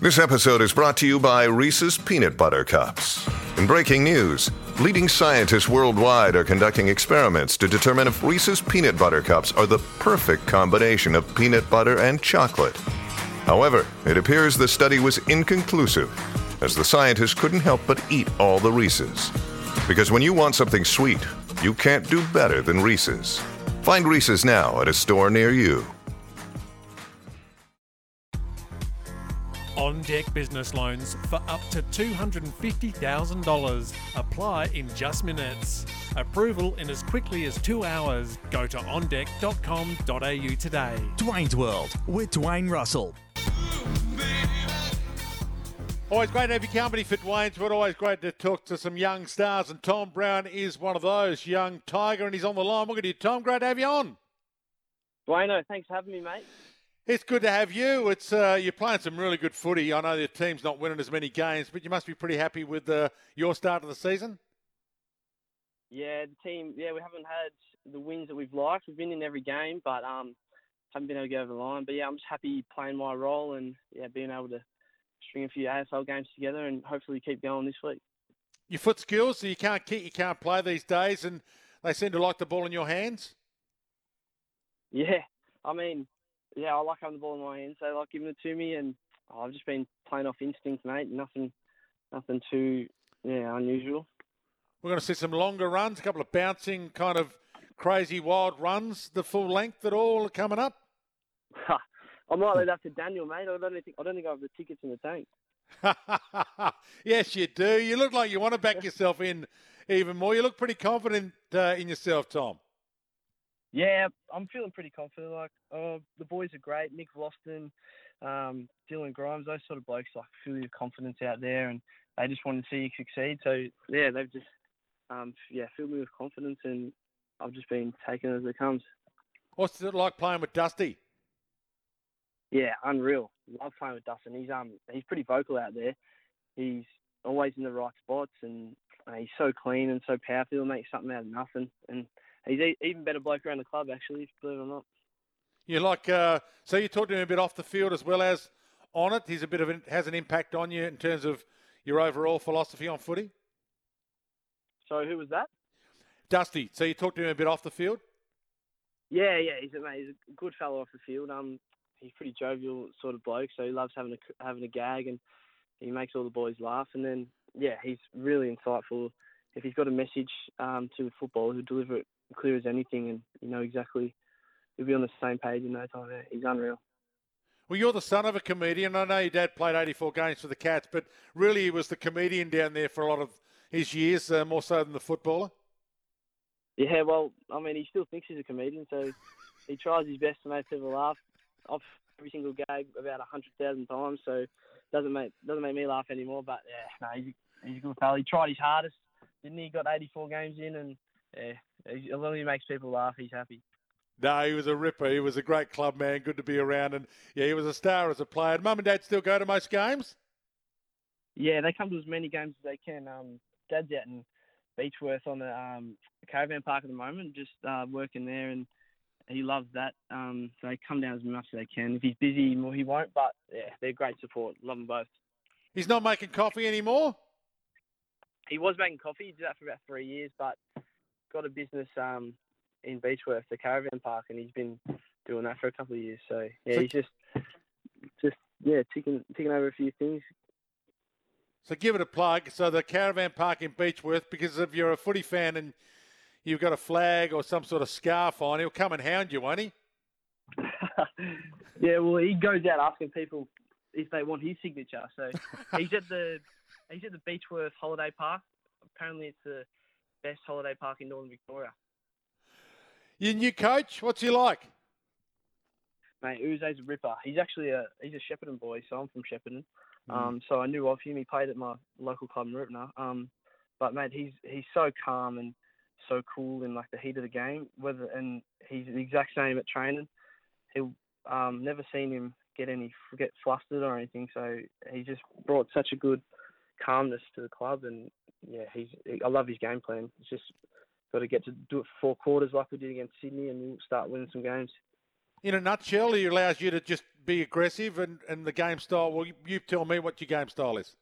This episode is brought to you by Reese's Peanut Butter Cups. In breaking news, leading scientists worldwide are conducting experiments to determine if Reese's Peanut Butter Cups are the perfect combination of peanut butter and chocolate. However, it appears the study was inconclusive, as the scientists couldn't help but eat all the Reese's. Because when you want something sweet, you can't do better than Reese's. Find Reese's now at a store near you. On Deck Business Loans for up to $250,000. Apply in just minutes. Approval in as quickly as 2 hours. Go to ondeck.com.au today. Dwayne's World with Dwayne Russell. Always great to have your company for Dwayne's World. Always great to talk to some young stars, and Tom Brown is one of those, young tiger, and he's on the line. Look at you, Tom. Great to have you on. Dwayne, thanks for having me, mate. It's good to have you. It's you're playing some really good footy. I know your team's not winning as many games, but you must be pretty happy with your start of the season. Yeah, the team. Yeah, we haven't had the wins that we've liked. We've been in every game, but haven't been able to get over the line. But yeah, I'm just happy playing my role and being able to string a few AFL games together and hopefully keep going this week. Your foot skills, so you can't kick, you can't play these days, and they seem to like the ball in your hands. Yeah, I mean. Yeah, I like having the ball in my hands. They like giving it to me, and I've just been playing off instinct, mate. Nothing too unusual. We're going to see some longer runs, a couple of bouncing, kind of crazy, wild runs, the full length that all are coming up. I might leave that to Daniel, mate. I don't think I have the tickets in the tank. Yes, you do. You look like you want to back yourself in even more. You look pretty confident in yourself, Tom. Yeah, I'm feeling pretty confident. The boys are great. Nick Vlosten, Dylan Grimes, those sort of blokes fill your confidence out there, and they just want to see you succeed. So yeah, they've just filled me with confidence, and I've just been taking it as it comes. What's it like playing with Dusty? Yeah, unreal. Love playing with Dustin. He's pretty vocal out there. He's always in the right spots, and he's so clean and so powerful. He'll make something out of nothing, and he's even better bloke around the club, actually, believe it or not. You so you talked to him a bit off the field as well as on it. He's has an impact on you in terms of your overall philosophy on footy. So who was that? Dusty. So you talked to him a bit off the field. Yeah, he's a good fellow off the field. He's pretty jovial sort of bloke, so he loves having a gag, and he makes all the boys laugh. And then he's really insightful. If he's got a message to the football, he'll deliver it clear as anything, and you know exactly. He'll be on the same page in no time. Yeah, he's unreal. Well, you're the son of a comedian. I know your dad played 84 games for the Cats, but really he was the comedian down there for a lot of his years, more so than the footballer. Yeah, well, I mean, he still thinks he's a comedian, so he tries his best to make people laugh off every single gag about 100,000 times. So doesn't make me laugh anymore. But he's a good fella. He tried his hardest, didn't he? Got 84 games in, and as long as he makes people laugh, he's happy. No, he was a ripper. He was a great club man. Good to be around. And, he was a star as a player. Mum and Dad still go to most games? Yeah, they come to as many games as they can. Dad's out in Beechworth on the caravan park at the moment, just working there, and he loves that. So they come down as much as they can. If he's busy, he won't. But, they're great support. Love them both. He's not making coffee anymore? He was making coffee. He did that for about 3 years, but got a business in Beechworth, the caravan park, and he's been doing that for a couple of years. So he's just ticking over a few things. So give it a plug. So the caravan park in Beechworth, because if you're a footy fan and you've got a flag or some sort of scarf on, he'll come and hound you, won't he? Yeah, well, he goes out asking people if they want his signature. So he's at the Beechworth Holiday Park. Apparently, it's the best holiday park in Northern Victoria. Your new coach, what's he like? Mate, Uze's a ripper. He's actually he's a Shepparton boy, so I'm from Shepparton. So I knew of him. He played at my local club in Ripner. But mate, he's so calm and so cool in the heat of the game. And he's the exact same at training. He'll never seen him get flustered or anything. So he just brought such a good calmness to the club, and I love his game plan. It's just got to get to do it for 4 quarters like we did against Sydney, and we'll start winning some games. in a nutshell, he allows you to just be aggressive and the game style. Well, you tell me what your game style is.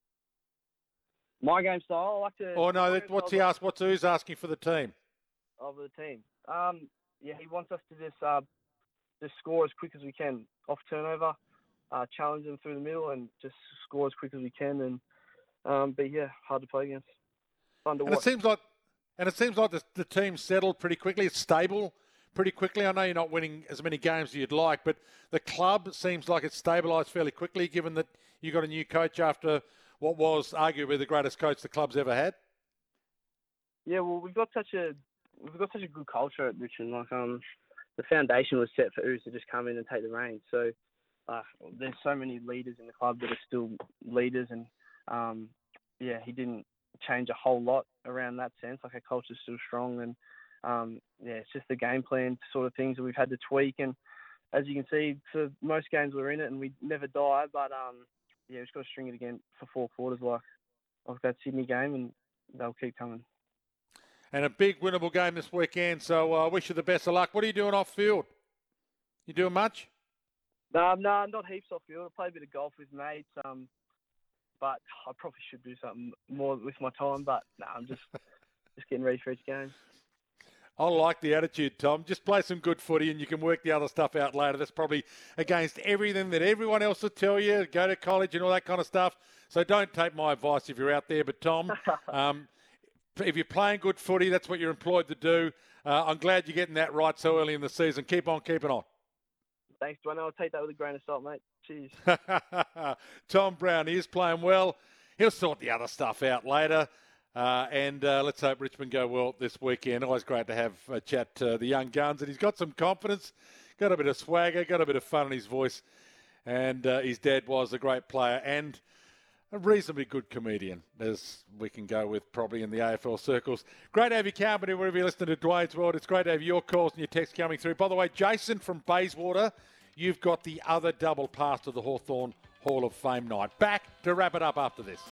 My game style, I like to. Oh no, what's he asked? Who's asking for the team? Of the team. Yeah, he wants us to just score as quick as we can off turnover, challenge them through the middle, and just score as quick as we can. And but yeah, hard to play against. Fun to watch. It seems like the team's settled pretty quickly. It's stable pretty quickly. I know you're not winning as many games as you'd like, but the club seems like it's stabilised fairly quickly, given that you got a new coach after what was arguably the greatest coach the club's ever had. Yeah, well, we've got such a good culture at Richmond. Like, the foundation was set for Ooze to just come in and take the reins. So there's so many leaders in the club that are still leaders, and yeah, he didn't change a whole lot around that sense. Like, our culture's still strong, and yeah, it's just the game plan sort of things that we've had to tweak. And as you can see, for most games we're in it and we never die. But yeah, we've just got to string it again for 4 quarters like that Sydney game, and they'll keep coming. And a big winnable game this weekend, so I wish you the best of luck. What are you doing off field? You doing much? No, not heaps off field. I play a bit of golf with mates, but I probably should do something more with my time. But no, I'm just getting ready for each game. I like the attitude, Tom. Just play some good footy and you can work the other stuff out later. That's probably against everything that everyone else will tell you. Go to college and all that kind of stuff. So don't take my advice if you're out there. But, Tom, if you're playing good footy, that's what you're employed to do. I'm glad you're getting that right so early in the season. Keep on keeping on. Thanks, Dwayne. I'll take that with a grain of salt, mate. Cheers. Tom Brown, he is playing well. He'll sort the other stuff out later. And let's hope Richmond go well this weekend. Always great to have a chat to the young guns. And he's got some confidence, got a bit of swagger, got a bit of fun in his voice. And his dad was a great player and a reasonably good comedian, as we can go with probably in the AFL circles. Great to have your company wherever you're listening to Dwayne's World. It's great to have your calls and your texts coming through. By the way, Jason from Bayswater, you've got the other double pass to the Hawthorn Hall of Fame night. Back to wrap it up after this.